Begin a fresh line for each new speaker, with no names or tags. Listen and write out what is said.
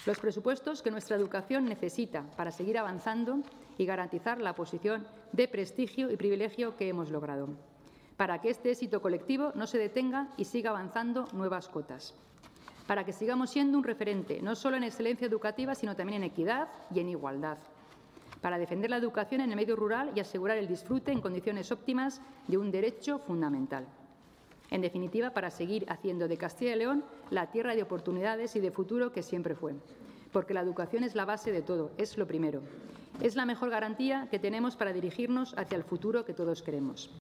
Los presupuestos que nuestra educación necesita para seguir avanzando y garantizar la posición de prestigio y privilegio que hemos logrado, para que este éxito colectivo no se detenga y siga avanzando nuevas cotas, para que sigamos siendo un referente no solo en excelencia educativa, sino también en equidad y en igualdad, para defender la educación en el medio rural y asegurar el disfrute en condiciones óptimas de un derecho fundamental. En definitiva, para seguir haciendo de Castilla y León la tierra de oportunidades y de futuro que siempre fue, porque la educación es la base de todo, es lo primero. Es la mejor garantía que tenemos para dirigirnos hacia el futuro que todos queremos.